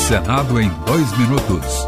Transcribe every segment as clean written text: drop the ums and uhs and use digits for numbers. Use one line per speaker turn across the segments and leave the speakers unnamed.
Senado em 2 minutos.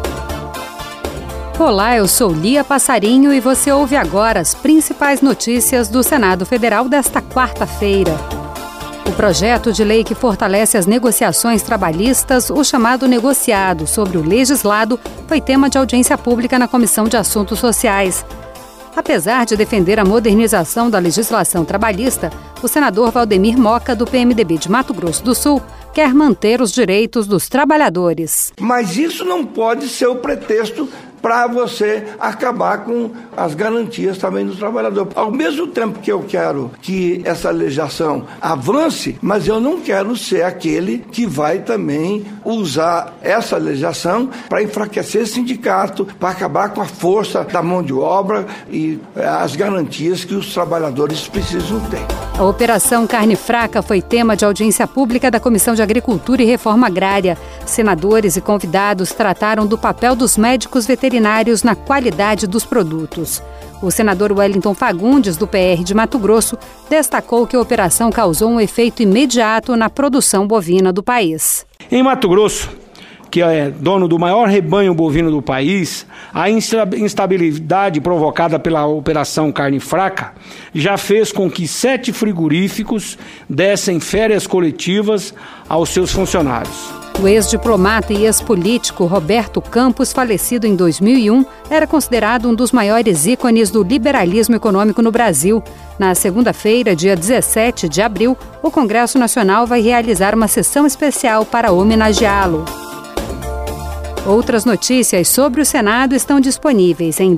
Olá, eu sou Lia Passarinho e você ouve agora as principais notícias do Senado Federal desta quarta-feira. O projeto de lei que fortalece as negociações trabalhistas, o chamado negociado sobre o legislado, foi tema de audiência pública na Comissão de Assuntos Sociais. Apesar de defender a modernização da legislação trabalhista, o senador Valdemir Moca, do PMDB de Mato Grosso do Sul, quer manter os direitos dos trabalhadores.
Mas isso não pode ser o pretexto para você acabar com as garantias também do trabalhador. Ao mesmo tempo que eu quero que essa legislação avance, mas eu não quero ser aquele que vai também usar essa legislação para enfraquecer sindicato, para acabar com a força da mão de obra e as garantias que os trabalhadores precisam ter.
A Operação Carne Fraca foi tema de audiência pública da Comissão de Agricultura e Reforma Agrária. Senadores e convidados trataram do papel dos médicos veterinários na qualidade dos produtos. O senador Wellington Fagundes, do PR de Mato Grosso, destacou que a operação causou um efeito imediato na produção bovina do país.
Em Mato Grosso, que é dono do maior rebanho bovino do país, a instabilidade provocada pela Operação Carne Fraca já fez com que 7 frigoríficos dessem férias coletivas aos seus funcionários.
O ex-diplomata e ex-político Roberto Campos, falecido em 2001, era considerado um dos maiores ícones do liberalismo econômico no Brasil. Na segunda-feira, dia 17 de abril, o Congresso Nacional vai realizar uma sessão especial para homenageá-lo. Outras notícias sobre o Senado estão disponíveis em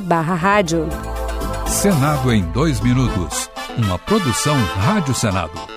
www.senado.leg.br/rádio.
Senado em 2 minutos. Uma produção Rádio Senado.